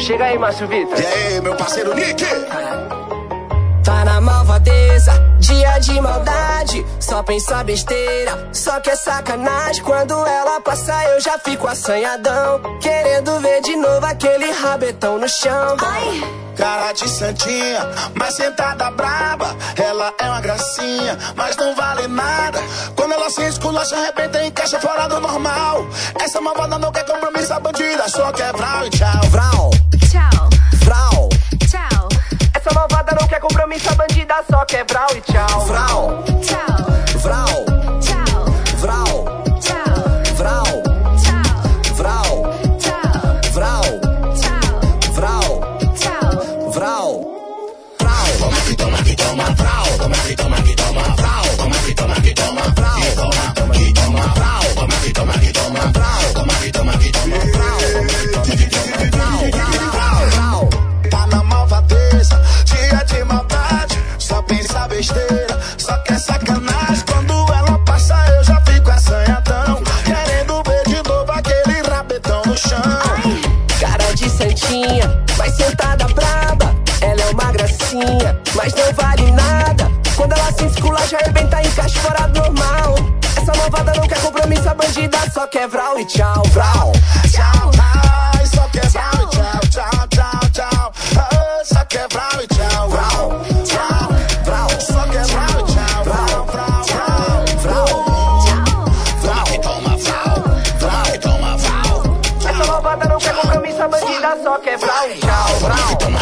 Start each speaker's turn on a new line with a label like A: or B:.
A: Chega aí, Márcio Vitor.
B: E aí, meu parceiro Nick?
C: Tá na malvadeza, dia de maldade, só pensa besteira, só que é sacanagem. Quando ela passa eu já fico assanhadão, querendo ver de novo aquele rabetão no chão.
D: Ai.
B: Cara de santinha, mas sentada braba. Ela é uma gracinha, mas não vale nada. Quando ela se esculacha, arrebenta e encaixa fora do normal. Essa malvada não quer compromisso, a bandida só quer vral e tchau.
C: Vral,
D: Tchau.
C: vral,
D: Tchau.
A: Essa malvada não quer compromisso, a bandida só quer vral e tchau.
C: vral,
D: Tchau.
C: vral,
D: Tchau.
C: vral,
D: Tchau.
C: vral,
D: Tchau.
C: vral,
D: Tchau.
C: vral,
D: Tchau.
C: vral,
D: Tchau.
C: vral, vral.
B: Toma que toma que toma vral. Toma que toma que toma vral. Toma que toma que toma vral. Toma que toma vral. Toma que toma que toma vral. Toma que toma que toma vral.
C: Vral.
B: Tá na malvadeza, dia de maldade, só pensa besteira, só quer sacanagem. Quando ela passa eu já fico assanhadão, querendo ver de novo aquele rabetão no chão.
C: Cara de santinha, mas sentada braba. Ela é uma gracinha, mas não vale nada. Quando ela se esculacha, arrebenta e encaixa fora do normal. Essa malvada não quer compromisso, a bandida só quer vral e tchau. Vral,
B: Tchau, ai, só quer vral e tchau, tchau, tchau, tchau. Ah, só quer vral e tchau, vral, vral, vral. Só quer vral e tchau, vral, vral, vral, vral. Toma que toma vral, toma que toma vral.
A: Essa malvada não quer compromisso, a bandida só quer vral e tchau.
B: Toma que toma